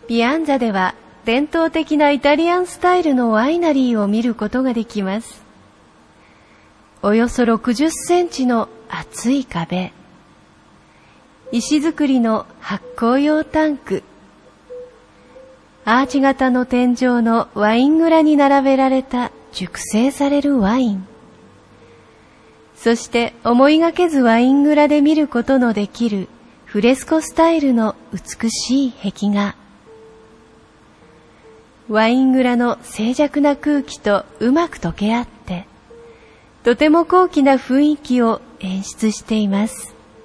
ピアンザでは伝統的なイタリアンスタイルのワイナリーを見ることができます。およそ60センチの厚い壁、石造りの発酵用タンク、アーチ型の天井のワイン蔵に並べられた熟成されるワイン、そして思いがけずワイン蔵で見ることのできるフレスコスタイルの美しい壁画。ワイン蔵の静寂な空気とうまく溶け合って、とても高貴な雰囲気を演出しています。